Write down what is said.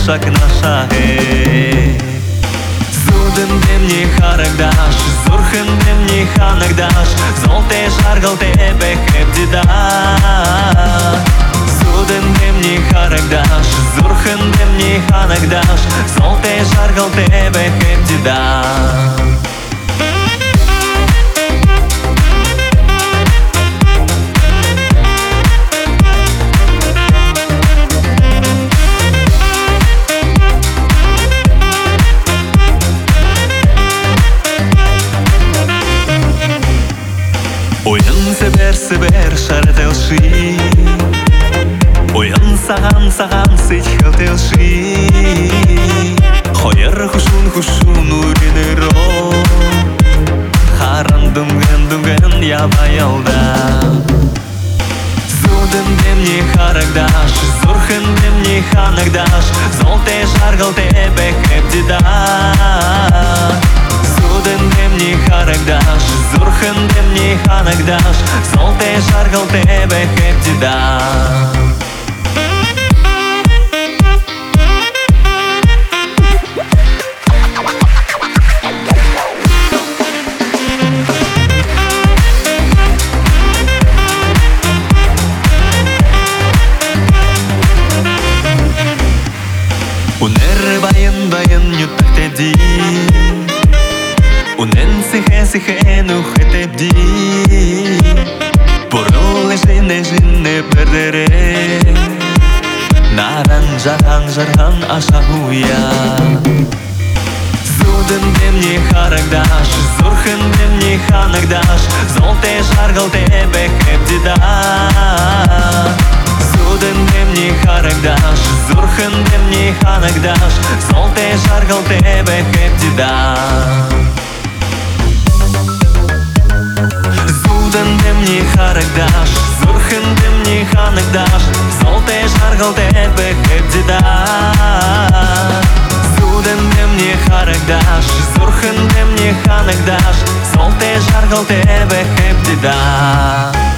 шаг на шаги. Зуден демни харагдаш, зурхен демни ханагдаш, золте жаргал тебе хебдида. Зуден демни харагдаш, зурхен демни ханагдаш, золте жаргал тебе хебдида. Оян себер шаретелши, оян саган сичхалтелши, хояр хушун уринеро, харан думген ябаялда. Зуден демни харагдаш, зурхен демни ханагдаш, золте жаргал тебе хебдида. Зуден демни харагдаш, зурхен демни ханагдаш, золте жаргал тебе хебдида. Унер баян нютак теди, унен сихе нухетебди. Порол не пердере, наран жархан ашахуя. Зуден демни харагдаш, зурхен демни ханагдаш, золте жаргал тебе хебдида. Зуден демни харагдаш, зурхен демни ханагдаш, золте жаргал тебе хебдида. Зуден демни харагдаш, зурхен демни ханагдаш, золте жаргал тебе хебдида. Зуден демни харагдаш, зурхен демни ханагдаш, золте жаргал тебе хебдида.